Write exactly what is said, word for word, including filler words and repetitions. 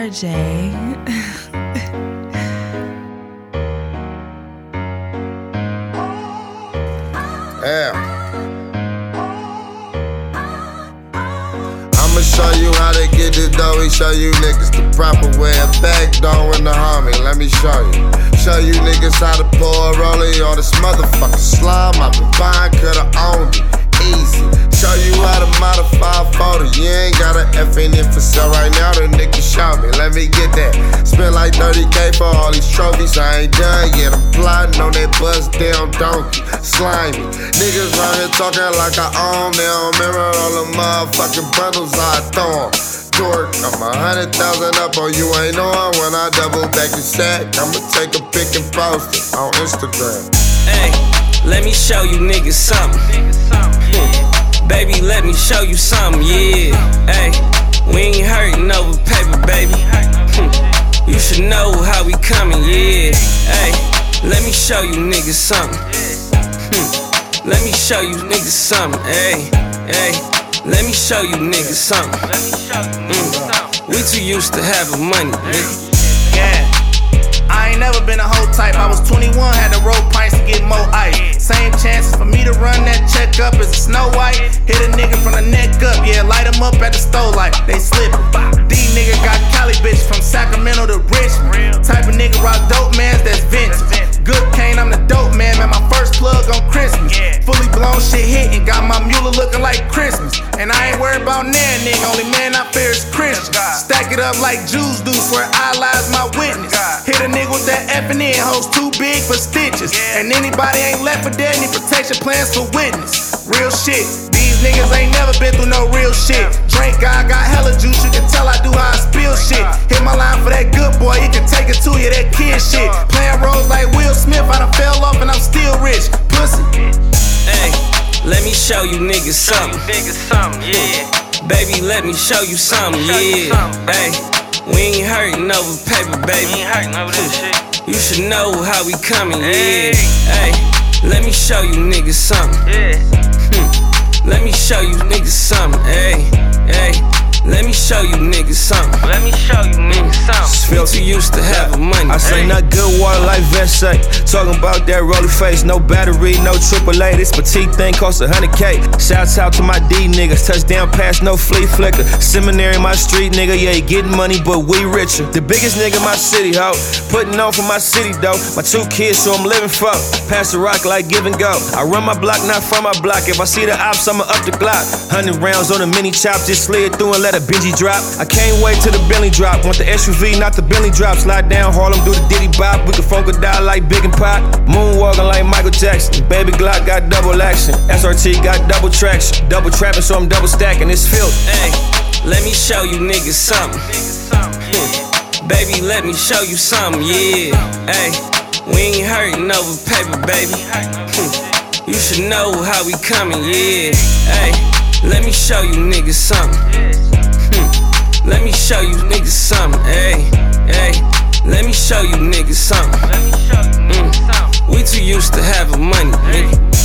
R J. Yeah. I'ma show you how to get the dough. We show you niggas the proper way. A back door in the homie, let me show you. Show you niggas how to pour a rollie on this motherfucking slime. I've been fine, coulda owned it. Easy. Show you how to modify a photo. You ain't got an F in it for sale right now. The nigga show me, let me get that. Spent like thirty K for all these trophies. I ain't done yet. I'm plotting on that buzz down donkey. Slimy. Niggas round here talking like I own. They don't remember all the motherfucking bundles I throw 'em. Dork, I'm a hundred thousand up on you ain't on. When I double back the sack, I'ma take a pic and post it on Instagram. Hey, let me show you niggas something. Hmm. Baby, let me show you something, yeah. Hey, we ain't hurting over paper, baby. Hmm. You should know how we coming, yeah. Hey, let me show you niggas something. Hmm. Let me show you niggas something, hey, hey. Let me show you niggas something. Mm. We too used to having money, nigga. Yeah. I ain't never been a hoe type. I was twenty-one, had to roll pints to get more ice. Same chances for me to run that check up as a Snow White. Hit a nigga from the neck up, yeah, light him up at the stove like they slippin'. These niggas got Cali bitch from Sacramento to Richmond. Type of nigga rock dope mans, that's vintage. Good cane, I'm the dope man, man, my first plug on Christmas. Fully blown shit hitting, got my mule looking like Christmas. And I ain't worried about nan, nigga, only man I fear is Christian. Stack it up like Jews do, swear I lies my witness. Hit a nigga with that F and N, hoes too big for stitches. And anybody ain't left for dead, need protection plans for witness. Real shit, these niggas ain't never been through no real shit. Drink guy got hella juice, you can tell I do how I spill shit. Hit my line for that good boy, he can take it to you, that kid shit. Playing roles like Will Smith, I done fell off and I'm still rich. Pussy. Hey, let me show you niggas something. Yeah. Baby, let me show you something, yeah. Hey, we ain't hurting over paper, baby. You should know how we coming, yeah. Hey, let me show you niggas something. Hmm. Let me show you niggas something, hey, hey. Let me show you niggas something. Let me show you niggas something. Feel too used to having money. I say not good water like Versace. Talking about that roly face, no battery, no triple A. This petite thing costs a hundred K. Shouts out to my D niggas. Touchdown pass, no flea flicker. Seminary, my street nigga. Yeah, he getting money, but we richer. The biggest nigga in my city, ho. Putting on for my city, though. My two kids, so I'm living for. Pass the rock like give and go. I run my block, not from my block. If I see the ops, I'ma up the Glock. Hundred rounds on a mini chop, just slid through and let a Benji drop. I can't wait till the Bentley drop. Want the S U V, not the Bentley drop. Slide down Harlem, do the Diddy bop. We can funk a die like Big and Pop. Moonwalking like Michael Jackson. Baby Glock got double action. S R T got double traction. Double trapping, so I'm double stacking. It's filth. Hey, let me show you niggas something. Hmm. Baby, let me show you something, yeah. Hey, we ain't hurting over paper, baby. Hmm. You should know how we coming, yeah. Hey, let me show you niggas something. Hmm. Let me show you niggas something, hey, hey. Let me show you niggas something. Mm. We too used to having money, nigga.